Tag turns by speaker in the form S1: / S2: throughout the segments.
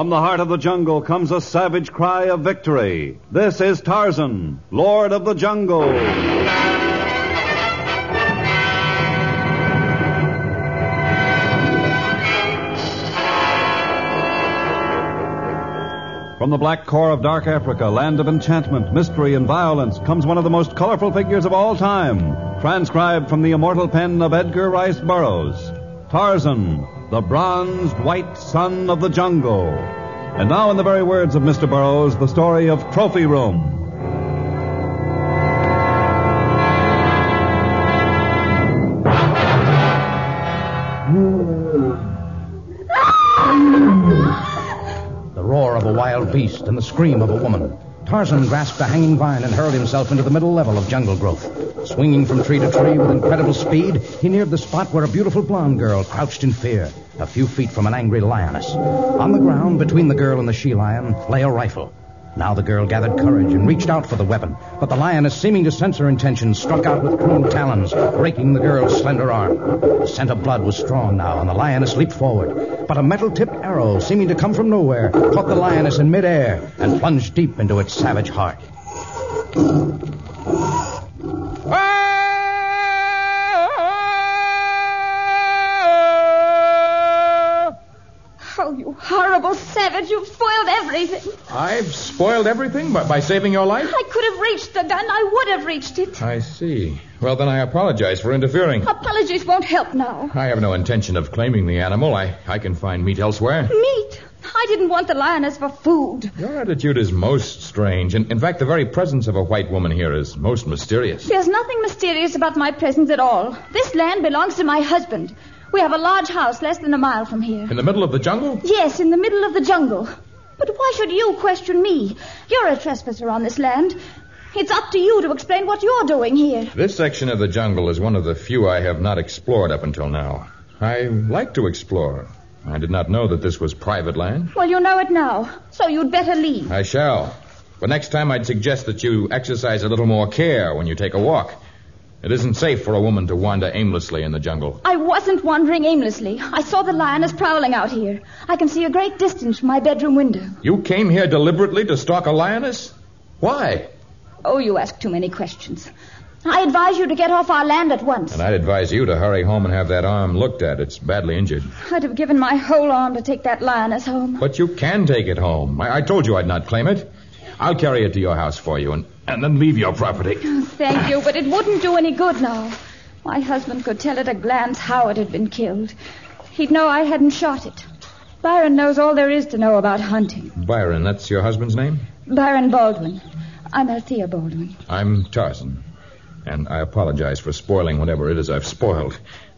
S1: From the heart of the jungle comes a savage cry of victory. This is Tarzan, Lord of the Jungle. From the black core of dark Africa, land of enchantment, mystery, and violence, comes one of the most colorful figures of all time, transcribed from the immortal pen of Edgar Rice Burroughs. Tarzan, the bronzed white son of the jungle. And now, in the very words of Mr. Burroughs, the story of Trophy Room.
S2: The roar of a wild beast and the scream of a woman. Tarzan grasped a hanging vine and hurled himself into the middle level of jungle growth. Swinging from tree to tree with incredible speed, he neared the spot where a beautiful blonde girl crouched in fear, a few feet from an angry lioness. On the ground, between the girl and the she-lion, lay a rifle. Now the girl gathered courage and reached out for the weapon, but the lioness, seeming to sense her intentions, struck out with cruel talons, breaking the girl's slender arm. The scent of blood was strong now, and the lioness leaped forward. But a metal-tipped arrow, seeming to come from nowhere, caught the lioness in midair and plunged deep into its savage heart.
S3: Oh, you horrible savage. You've spoiled everything.
S4: I've spoiled everything by saving your life?
S3: I could have reached the gun. I would have reached it.
S4: I see. Well, then I apologize for interfering.
S3: Apologies won't help now.
S4: I have no intention of claiming the animal. I can find meat elsewhere.
S3: Meat? I didn't want the lioness for food.
S4: Your attitude is most strange. In fact, the very presence of a white woman here is most mysterious.
S3: There's nothing mysterious about my presence at all. This land belongs to my husband. We have a large house less than a mile from here.
S4: In the middle of the jungle?
S3: Yes, in the middle of the jungle. But why should you question me? You're a trespasser on this land. It's up to you to explain what you're doing here.
S4: This section of the jungle is one of the few I have not explored up until now. I like to explore. I did not know that this was private land.
S3: Well, you know it now, so you'd better leave.
S4: I shall. But next time I'd suggest that you exercise a little more care when you take a walk. It isn't safe for a woman to wander aimlessly in the jungle.
S3: I wasn't wandering aimlessly. I saw the lioness prowling out here. I can see a great distance from my bedroom window.
S4: You came here deliberately to stalk a lioness? Why?
S3: Oh, you ask too many questions. I advise you to get off our land at once.
S4: And I'd advise you to hurry home and have that arm looked at. It's badly injured.
S3: I'd have given my whole arm to take that lioness home.
S4: But you can take it home. I told you I'd not claim it. I'll carry it to your house for you and then leave your property.
S3: Oh, thank you, but it wouldn't do any good now. My husband could tell at a glance how it had been killed. He'd know I hadn't shot it. Byron knows all there is to know about hunting.
S4: Byron, that's your husband's name?
S3: Byron Baldwin. I'm Althea Baldwin.
S4: I'm Tarzan. And I apologize for spoiling whatever it is I've spoiled.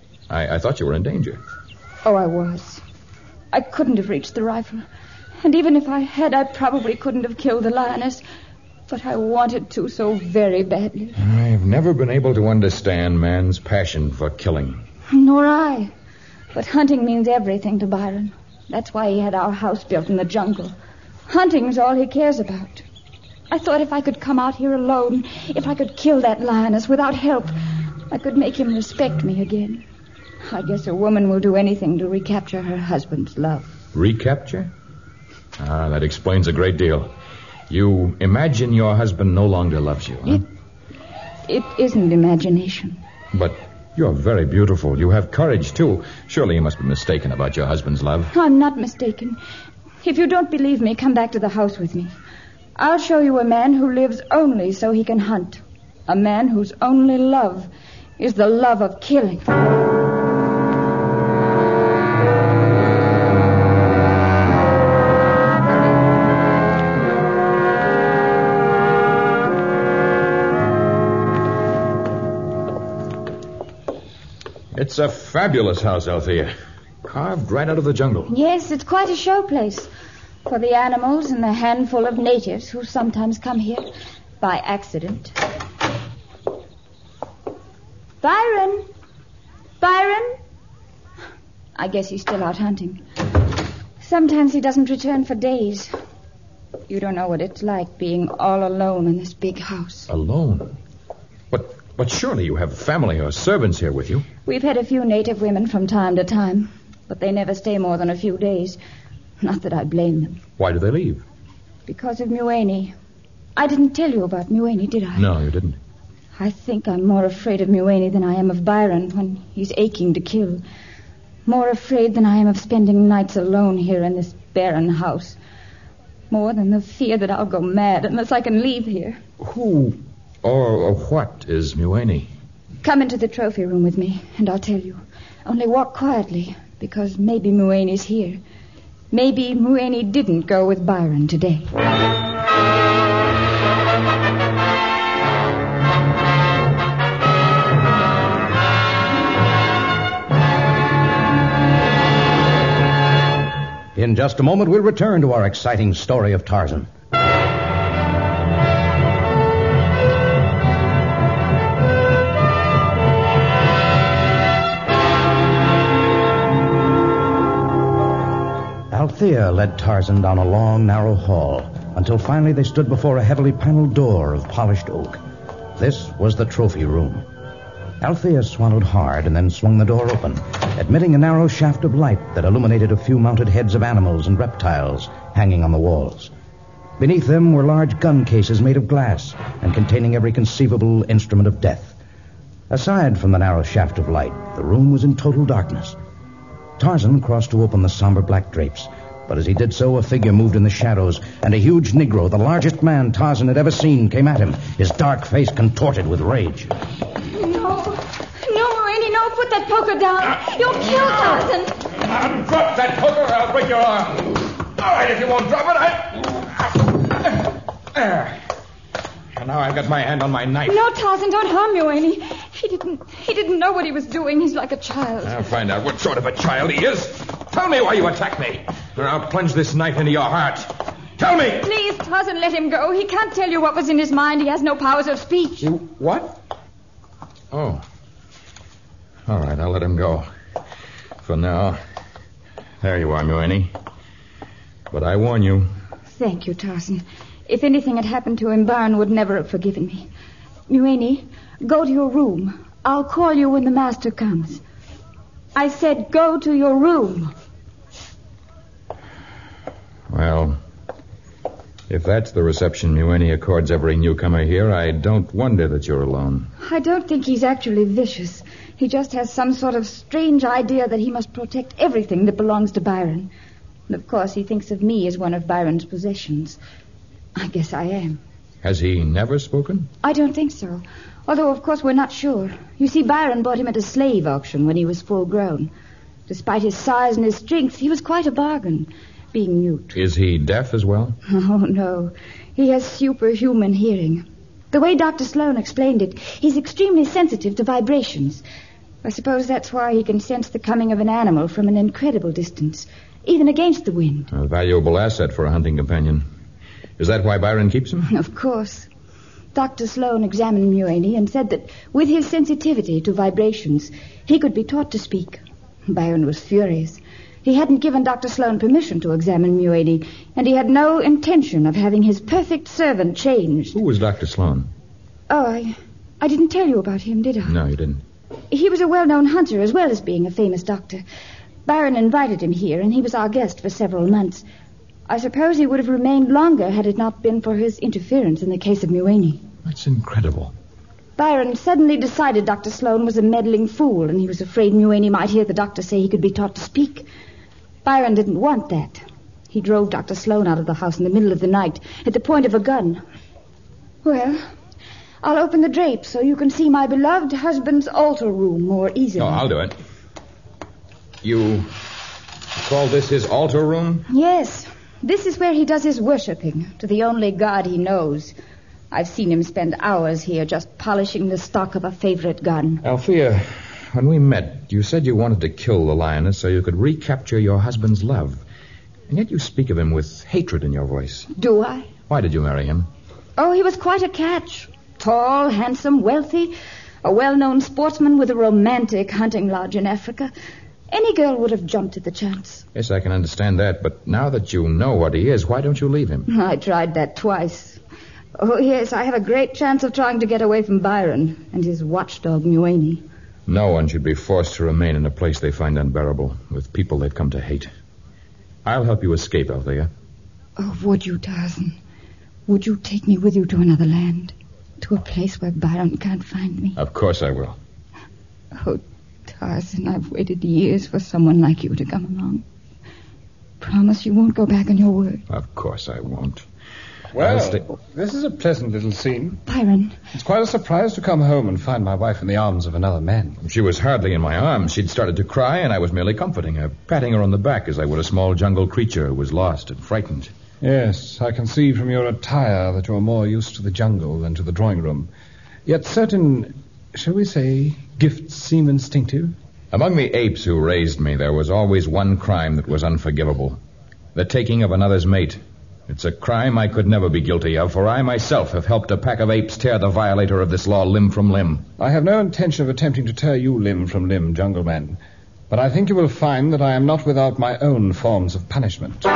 S4: I thought you were in danger.
S3: Oh, I was. I couldn't have reached the rifle. And even if I had, I probably couldn't have killed the lioness. But I wanted to so very badly.
S4: I've never been able to understand man's passion for killing.
S3: Nor I. But hunting means everything to Byron. That's why he had our house built in the jungle. Hunting's all he cares about. I thought if I could come out here alone, if I could kill that lioness without help, I could make him respect me again. I guess a woman will do anything to recapture her husband's love.
S4: Recapture? That explains a great deal. You imagine your husband no longer loves you, huh?
S3: It isn't imagination.
S4: But you're very beautiful. You have courage, too. Surely you must be mistaken about your husband's love.
S3: I'm not mistaken. If you don't believe me, come back to the house with me. I'll show you a man who lives only so he can hunt. A man whose only love is the love of killing.
S4: It's a fabulous house, Althea. Carved right out of the jungle.
S3: Yes, it's quite a showplace. For the animals and the handful of natives who sometimes come here by accident. Byron! Byron! I guess he's still out hunting. Sometimes he doesn't return for days. You don't know what it's like being all alone in this big house.
S4: Alone? But surely you have family or servants here with you.
S3: We've had a few native women from time to time, but they never stay more than a few days. Not that I blame them.
S4: Why do they leave?
S3: Because of Mueni. I didn't tell you about Mueni, did I?
S4: No, you didn't.
S3: I think I'm more afraid of Mueni than I am of Byron when he's aching to kill. More afraid than I am of spending nights alone here in this barren house. More than the fear that I'll go mad unless I can leave here.
S4: Who or what is Mueni?
S3: Come into the trophy room with me, and I'll tell you. Only walk quietly, because maybe Mueni's here. Maybe Mueni didn't go with Byron today.
S2: In just a moment, we'll return to our exciting story of Tarzan. Althea led Tarzan down a long, narrow hall until finally they stood before a heavily paneled door of polished oak. This was the trophy room. Althea swallowed hard and then swung the door open, admitting a narrow shaft of light that illuminated a few mounted heads of animals and reptiles hanging on the walls. Beneath them were large gun cases made of glass and containing every conceivable instrument of death. Aside from the narrow shaft of light, the room was in total darkness. Tarzan crossed to open the somber black drapes, but as he did so, a figure moved in the shadows, and a huge Negro, the largest man Tarzan had ever seen, came at him, his dark face contorted with rage.
S3: No, Mueni, no, put that poker down. You'll kill Tarzan.
S4: Drop that poker or I'll break your arm. All right, if you won't drop it, There. And now I've got my hand on my knife.
S3: No, Tarzan, don't harm Mueni. He didn't know what he was doing. He's like a child.
S4: I'll find out what sort of a child he is. Tell me why you attacked me, or I'll plunge this knife into your heart. Tell me!
S3: Please, Tarzan, let him go. He can't tell you what was in his mind. He has no powers of speech.
S4: What? Oh. All right, I'll let him go. For now. There you are, Mueni. But I warn you.
S3: Thank you, Tarzan. If anything had happened to him, Byron would never have forgiven me. Mueni, go to your room. I'll call you when the master comes. I said go to your room.
S4: Well, if that's the reception Mueni accords every newcomer here, I don't wonder that you're alone.
S3: I don't think he's actually vicious. He just has some sort of strange idea that he must protect everything that belongs to Byron. And of course he thinks of me as one of Byron's possessions. I guess I am.
S4: Has he never spoken?
S3: I don't think so. Although, of course, we're not sure. You see, Byron bought him at a slave auction when he was full grown. Despite his size and his strength, he was quite a bargain, being mute.
S4: Is he deaf as well?
S3: Oh, no. He has superhuman hearing. The way Dr. Sloan explained it, he's extremely sensitive to vibrations. I suppose that's why he can sense the coming of an animal from an incredible distance, even against the wind.
S4: A valuable asset for a hunting companion. Is that why Byron keeps him?
S3: Of course. Dr. Sloan examined Mueni and said that with his sensitivity to vibrations, he could be taught to speak. Byron was furious. He hadn't given Dr. Sloan permission to examine Mueni, and he had no intention of having his perfect servant changed.
S4: Who was Dr. Sloan?
S3: Oh, I didn't tell you about him, did I?
S4: No, you didn't.
S3: He was a well-known hunter as well as being a famous doctor. Byron invited him here, and he was our guest for several months. I suppose he would have remained longer had it not been for his interference in the case of Mueni.
S4: That's incredible.
S3: Byron suddenly decided Dr. Sloan was a meddling fool, and he was afraid Mueni might hear the doctor say he could be taught to speak. Byron didn't want that. He drove Dr. Sloan out of the house in the middle of the night at the point of a gun. Well, I'll open the drapes so you can see my beloved husband's altar room more easily.
S4: Oh, I'll do it. You call this his altar room?
S3: Yes. This is where he does his worshipping to the only god he knows. I've seen him spend hours here just polishing the stock of a favorite gun.
S4: Althea, when we met, you said you wanted to kill the lioness so you could recapture your husband's love. And yet you speak of him with hatred in your voice.
S3: Do I?
S4: Why did you marry him?
S3: Oh, he was quite a catch. Tall, handsome, wealthy, a well-known sportsman with a romantic hunting lodge in Africa. Any girl would have jumped at the chance.
S4: Yes, I can understand that, but now that you know what he is, why don't you leave him?
S3: I tried that twice. Oh, yes, I have a great chance of trying to get away from Byron and his watchdog, Mueni.
S4: No one should be forced to remain in a place they find unbearable, with people they've come to hate. I'll help you escape, Althea.
S3: Oh, would you, Tarzan? Would you take me with you to another land? To a place where Byron can't find me?
S4: Of course I will.
S3: Oh, Tarzan, I've waited years for someone like you to come along. Promise you won't go back on your word.
S4: Of course I won't.
S5: Well, this is a pleasant little scene.
S3: Byron.
S5: It's quite a surprise to come home and find my wife in the arms of another man.
S4: She was hardly in my arms. She'd started to cry, and I was merely comforting her, patting her on the back as I would a small jungle creature who was lost and frightened.
S5: Yes, I can see from your attire that you're more used to the jungle than to the drawing room. Yet certain, shall we say, gifts seem instinctive.
S4: Among the apes who raised me, there was always one crime that was unforgivable. The taking of another's mate. It's a crime I could never be guilty of, for I myself have helped a pack of apes tear the violator of this law limb from limb.
S5: I have no intention of attempting to tear you limb from limb, Jungle Man. But I think you will find that I am not without my own forms of punishment.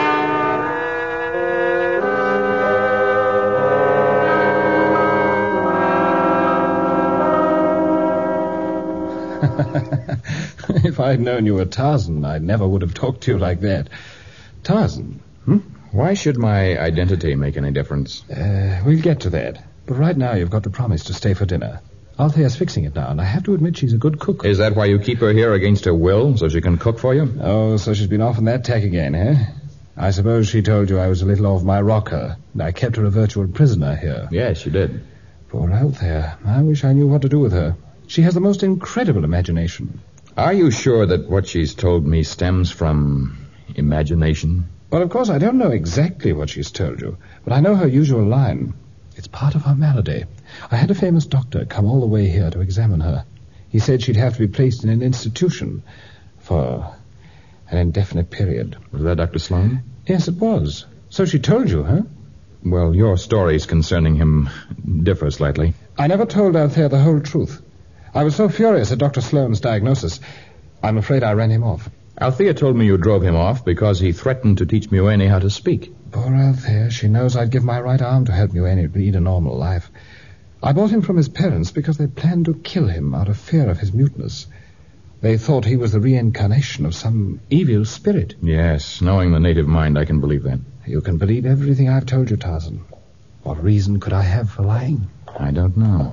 S5: If I'd known you were Tarzan, I never would have talked to you like that. Tarzan?
S4: Why should my identity make any difference?
S5: We'll get to that. But right now you've got to promise to stay for dinner. Althea's fixing it now, and I have to admit she's a good cook.
S4: Is that why you keep her here against her will, so she can cook for you?
S5: Oh, so she's been off on that tack again, eh? I suppose she told you I was a little off my rocker, and I kept her a virtual prisoner here.
S4: Yes, she did.
S5: Poor Althea. I wish I knew what to do with her. She has the most incredible imagination.
S4: Are you sure that what she's told me stems from imagination?
S5: Well, of course, I don't know exactly what she's told you, but I know her usual line. It's part of her malady. I had a famous doctor come all the way here to examine her. He said she'd have to be placed in an institution for an indefinite period.
S4: Was that Dr. Sloan?
S5: Yes, it was. So she told you, huh?
S4: Well, your stories concerning him differ slightly.
S5: I never told Althea the whole truth. I was so furious at Dr. Sloan's diagnosis, I'm afraid I ran him off.
S4: Althea told me you drove him off because he threatened to teach Mueni how to speak.
S5: Poor Althea. She knows I'd give my right arm to help Mueni lead a normal life. I bought him from his parents because they planned to kill him out of fear of his muteness. They thought he was the reincarnation of some evil spirit.
S4: Yes, knowing the native mind, I can believe that.
S5: You can believe everything I've told you, Tarzan. What reason could I have for lying?
S4: I don't know.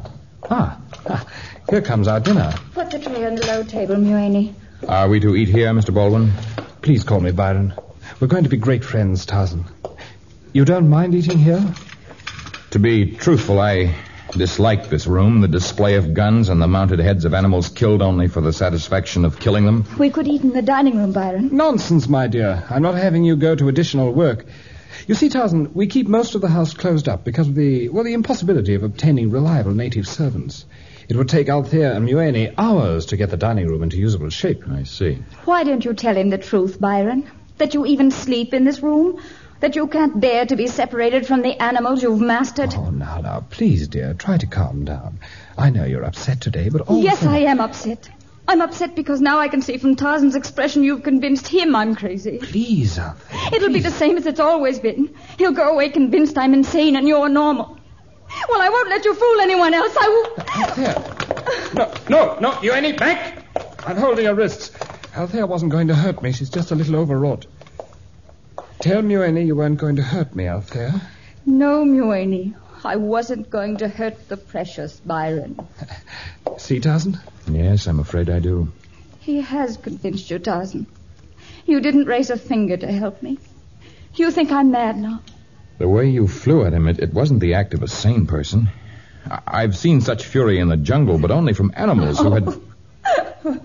S5: Here comes our dinner.
S3: Put the tray on the low table, Mueni.
S4: Are we to eat here, Mr. Baldwin?
S5: Please call me Byron. We're going to be great friends, Tarzan. You don't mind eating here?
S4: To be truthful, I dislike this room, the display of guns and the mounted heads of animals killed only for the satisfaction of killing them.
S3: We could eat in the dining room, Byron.
S5: Nonsense, my dear. I'm not having you go to additional work. You see, Tarzan, we keep most of the house closed up because of the impossibility of obtaining reliable native servants. It would take Althea and Mueni hours to get the dining room into usable shape.
S4: I see.
S3: Why don't you tell him the truth, Byron? That you even sleep in this room? That you can't bear to be separated from the animals you've mastered?
S5: Oh, now, please, dear, try to calm down. I know you're upset today, but also...
S3: Yes, I am upset. I'm upset because now I can see from Tarzan's expression you've convinced him I'm crazy.
S5: Please, Althea.
S3: It'll be the same as it's always been. He'll go away convinced I'm insane and you're normal. Well, I won't let you fool anyone else. I will...
S5: Althea. No, you ain't back. I'm holding her wrists. Althea wasn't going to hurt me. She's just a little overwrought. Tell Mueni you weren't going to hurt me, Althea.
S3: No, Mueni. I wasn't going to hurt the precious Byron.
S5: See, Tarzan?
S4: Yes, I'm afraid I do.
S3: He has convinced you, Tarzan. You didn't raise a finger to help me. You think I'm mad now?
S4: The way you flew at him, it wasn't the act of a sane person. I've seen such fury in the jungle, but only from animals who had...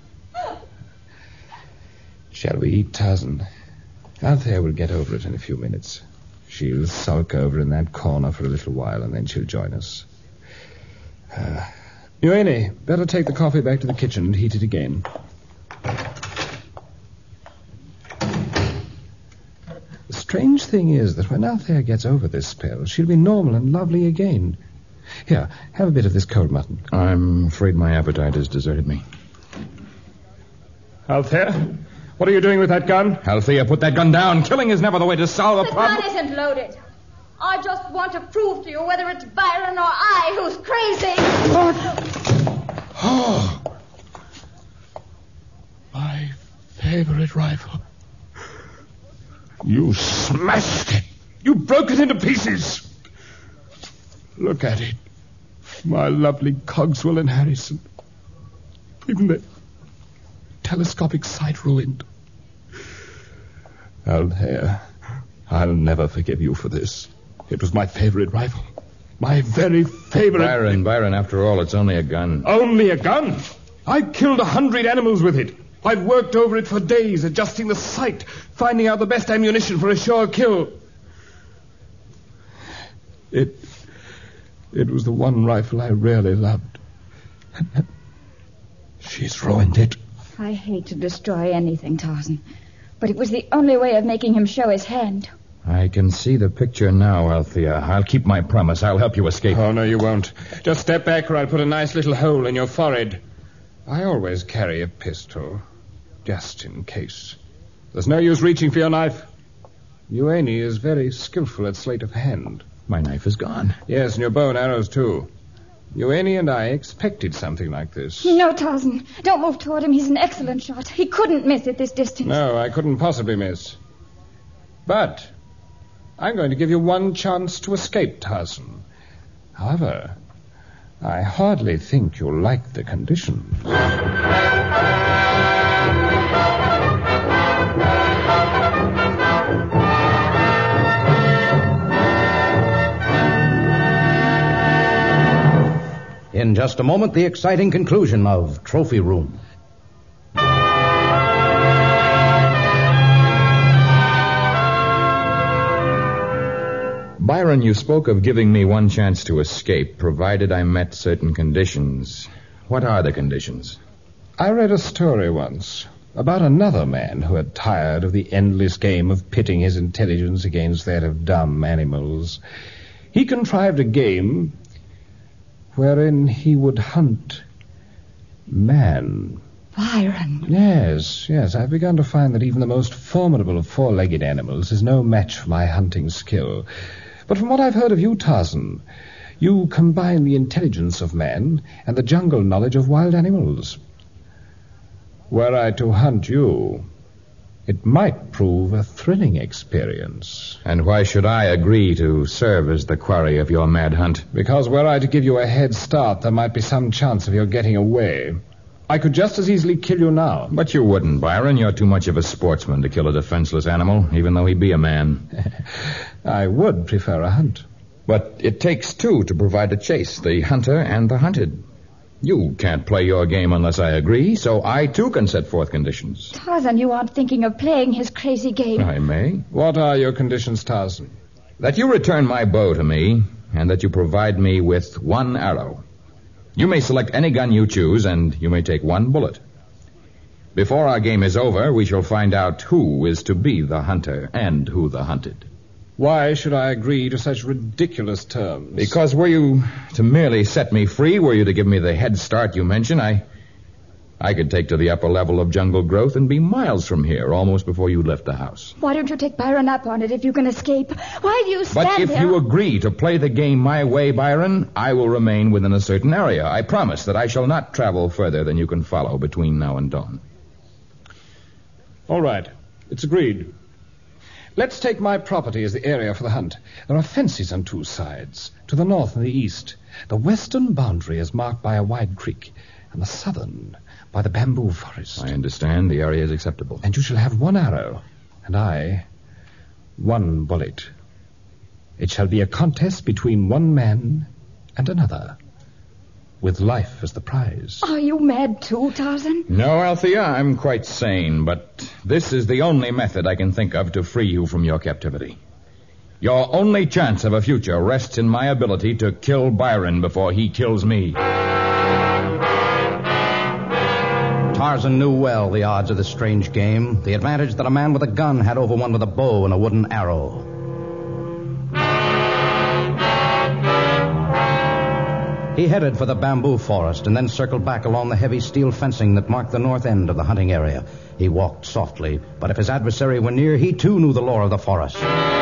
S5: Shall we eat, Tarzan? Althea will get over it in a few minutes. She'll sulk over in that corner for a little while, and then she'll join us. Mueni, better take the coffee back to the kitchen and heat it again. The strange thing is that when Althea gets over this spell, she'll be normal and lovely again. Here, have a bit of this cold mutton.
S4: I'm afraid my appetite has deserted me.
S5: Althea, what are you doing with that gun?
S4: Althea, put that gun down. Killing is never the way to solve a problem.
S3: The gun isn't loaded. I just want to prove to you whether it's Byron or I who's crazy.
S5: Oh, my favorite rifle. You smashed it. You broke it into pieces. Look at it. My lovely Cogswell and Harrison. Even the telescopic sight ruined. Althea, I'll never forgive you for this. It was my favorite rifle. My very favorite...
S4: Byron, after all, it's only a gun.
S5: Only a gun? I killed 100 animals with it. I've worked over it for days, adjusting the sight, finding out the best ammunition for a sure kill. It was the one rifle I really loved. She's ruined it.
S3: I hate to destroy anything, Tarzan, but it was the only way of making him show his hand.
S4: I can see the picture now, Althea. I'll keep my promise. I'll help you escape.
S5: Oh, no, you won't. Just step back or I'll put a nice little hole in your forehead. I always carry a pistol, just in case. There's no use reaching for your knife. Euenie is very skillful at sleight of hand.
S4: My knife is gone.
S5: Yes, and your bow and arrows, too. Euenie and I expected something like this.
S3: No, Tarzan. Don't move toward him. He's an excellent shot. He couldn't miss at this distance.
S5: No, I couldn't possibly miss. But I'm going to give you one chance to escape, Tarzan. However, I hardly think you'll like the conditions.
S2: In just a moment, the exciting conclusion of Trophy Room.
S4: Byron, you spoke of giving me one chance to escape, provided I met certain conditions. What are the conditions?
S5: I read a story once about another man who had tired of the endless game of pitting his intelligence against that of dumb animals. He contrived a game wherein he would hunt man.
S3: Byron.
S5: Yes, I've begun to find that even the most formidable of four-legged animals is no match for my hunting skill. But from what I've heard of you, Tarzan, you combine the intelligence of man and the jungle knowledge of wild animals. Were I to hunt you, it might prove a thrilling experience.
S4: And why should I agree to serve as the quarry of your mad hunt?
S5: Because were I to give you a head start, there might be some chance of your getting away. I could just as easily kill you now.
S4: But you wouldn't, Byron. You're too much of a sportsman to kill a defenseless animal, even though he be a man.
S5: I would prefer a hunt.
S4: But it takes two to provide a chase, the hunter and the hunted. You can't play your game unless I agree, so I, too, can set forth conditions.
S3: Tarzan, you aren't thinking of playing his crazy game.
S4: I may.
S5: What are your conditions, Tarzan?
S4: That you return my bow to me, and that you provide me with one arrow. You may select any gun you choose, and you may take one bullet. Before our game is over, we shall find out who is to be the hunter and who the hunted.
S5: Why should I agree to such ridiculous terms?
S4: Because were you to merely set me free, were you to give me the head start you mention, I could take to the upper level of jungle growth and be miles from here, almost before you left the house.
S3: Why don't you take Byron up on it if you can escape? Why do you stand
S4: there? But if you agree to play the game my way, Byron, I will remain within a certain area. I promise that I shall not travel further than you can follow between now and dawn.
S5: All right. It's agreed. Let's take my property as the area for the hunt. There are fences on two sides, to the north and the east. The western boundary is marked by a wide creek, and the southern by the bamboo forest.
S4: I understand. The area is acceptable.
S5: And you shall have one arrow, and I, one bullet. It shall be a contest between one man and another, with life as the prize.
S3: Are you mad too, Tarzan?
S4: No, Althea, I'm quite sane, but this is the only method I can think of to free you from your captivity. Your only chance of a future rests in my ability to kill Byron before he kills me.
S2: Tarzan knew well the odds of this strange game, the advantage that a man with a gun had over one with a bow and a wooden arrow. He headed for the bamboo forest and then circled back along the heavy steel fencing that marked the north end of the hunting area. He walked softly, but if his adversary were near, he too knew the lore of the forest.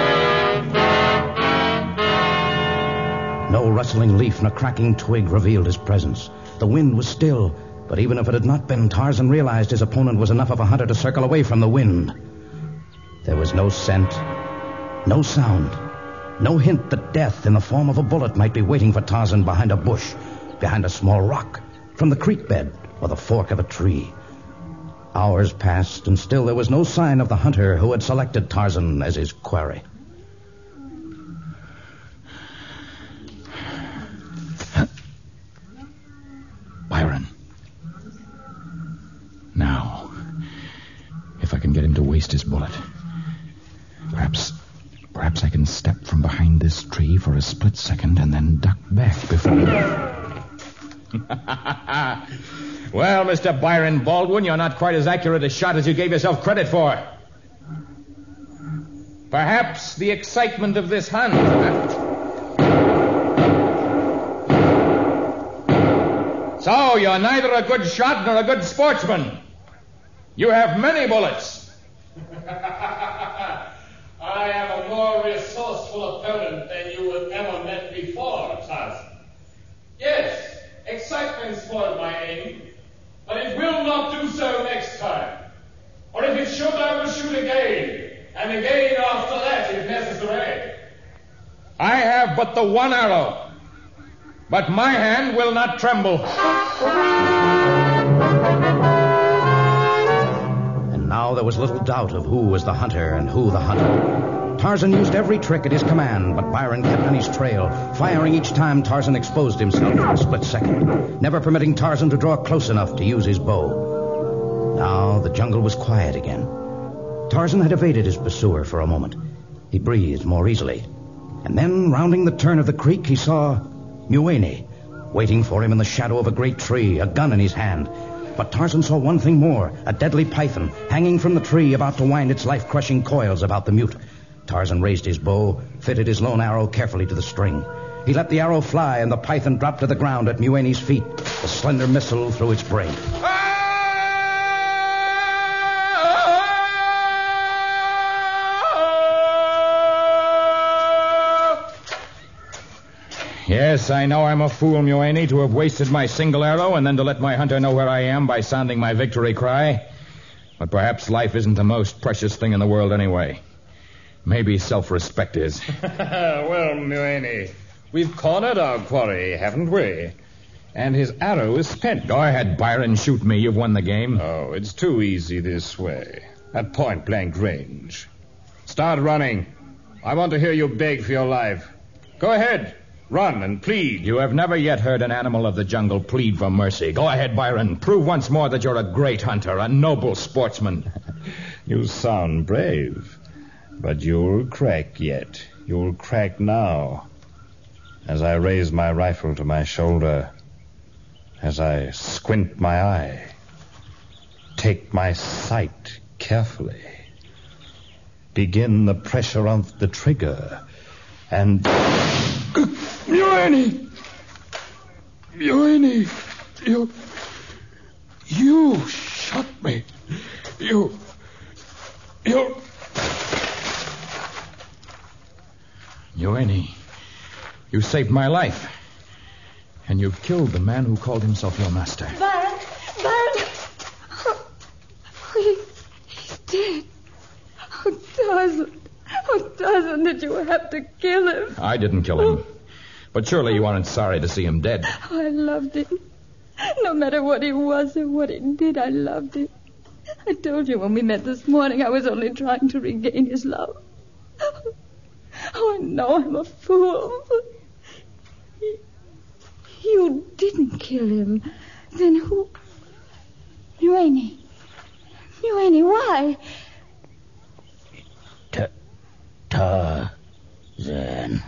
S2: No rustling leaf nor cracking twig revealed his presence. The wind was still, but even if it had not been, Tarzan realized his opponent was enough of a hunter to circle away from the wind. There was no scent, no sound, no hint that death in the form of a bullet might be waiting for Tarzan behind a bush, behind a small rock, from the creek bed or the fork of a tree. Hours passed, and still there was no sign of the hunter who had selected Tarzan as his quarry.
S4: Byron. Now, if I can get him to waste his bullet, perhaps I can step from behind this tree for a split second and then duck back before... Well, Mr. Byron Baldwin, you're not quite as accurate a shot as you gave yourself credit for. Perhaps the excitement of this hunt... So, you're neither a good shot nor a good sportsman. You have many bullets.
S6: I am a more resourceful opponent than you have ever met before, Tarzan. Yes, excitement spoiled my aim, but it will not do so next time. Or if it should, I will shoot again, and again after that, if necessary.
S4: I have but the one arrow, but my hand will not tremble.
S2: And now there was little doubt of who was the hunter and who the hunted. Tarzan used every trick at his command, but Byron kept on his trail, firing each time Tarzan exposed himself for a split second, never permitting Tarzan to draw close enough to use his bow. Now the jungle was quiet again. Tarzan had evaded his pursuer for a moment. He breathed more easily. And then, rounding the turn of the creek, he saw Mueni waiting for him in the shadow of a great tree, a gun in his hand. But Tarzan saw one thing more, a deadly python hanging from the tree, about to wind its life-crushing coils about the mute. Tarzan raised his bow, fitted his lone arrow carefully to the string. He let the arrow fly, and the python dropped to the ground at Mueni's feet, a slender missile through its brain.
S4: Yes, I know I'm a fool, Mueni, to have wasted my single arrow and then to let my hunter know where I am by sounding my victory cry. But perhaps life isn't the most precious thing in the world anyway. Maybe self-respect is.
S6: Well, Mueni, we've cornered our quarry, haven't we? And his arrow is spent.
S4: Go ahead, Byron. Shoot me. You've won the game.
S6: Oh, it's too easy this way. At point-blank range. Start running. I want to hear you beg for your life. Go ahead. Run and plead.
S4: You have never yet heard an animal of the jungle plead for mercy. Go ahead, Byron. Prove once more that you're a great hunter, a noble sportsman.
S6: You sound brave. But you'll crack yet. You'll crack now. As I raise my rifle to my shoulder, as I squint my eye, take my sight carefully, begin the pressure of the trigger, and...
S5: Mueni! Mueni! You shot me. You...
S4: Mueni, you saved my life. And you've killed the man who called himself your master.
S3: Byron! He's dead. Oh, Tarzan, did you have to kill him?
S4: I didn't kill him. But surely you aren't sorry to see him dead.
S3: Oh, I loved him. No matter what he was or what he did, I loved him. I told you when we met this morning I was only trying to regain his love. Oh, I know I'm a fool. You didn't kill him. Then who? Mueni, why?
S2: Tarzan.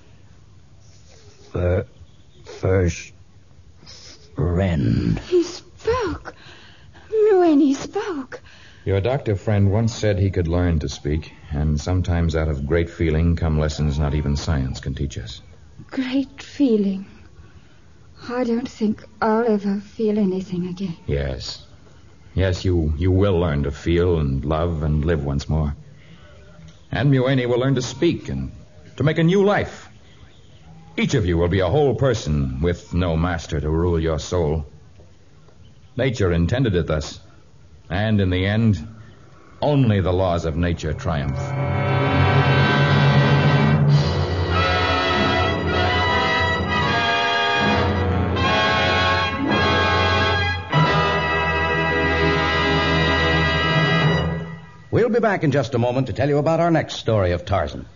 S2: First friend.
S3: He spoke. Mueni spoke.
S4: Your doctor friend once said he could learn to speak, and sometimes out of great feeling come lessons not even science can teach us.
S3: Great feeling. I don't think I'll ever feel anything again.
S4: Yes. Yes, you will learn to feel and love and live once more. And Mueni will learn to speak and to make a new life. Each of you will be a whole person with no master to rule your soul. Nature intended it thus. And in the end, Only the laws of nature triumph.
S2: We'll be back in just a moment to tell you about our next story of Tarzan.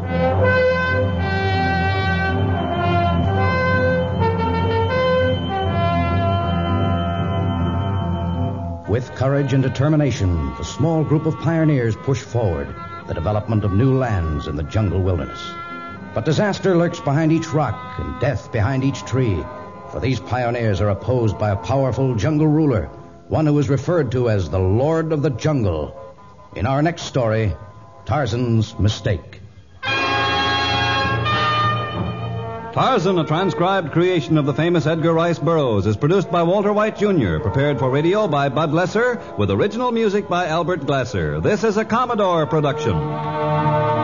S2: With courage and determination, the small group of pioneers pushed forward the development of new lands in the jungle wilderness. But disaster lurks behind each rock and death behind each tree, for these pioneers are opposed by a powerful jungle ruler, one who is referred to as the Lord of the Jungle. In our next story, Tarzan's Mistake.
S1: Tarzan, a transcribed creation of the famous Edgar Rice Burroughs, is produced by Walter White, Jr., prepared for radio by Bud Lesser, with original music by Albert Glasser. This is a Commodore production.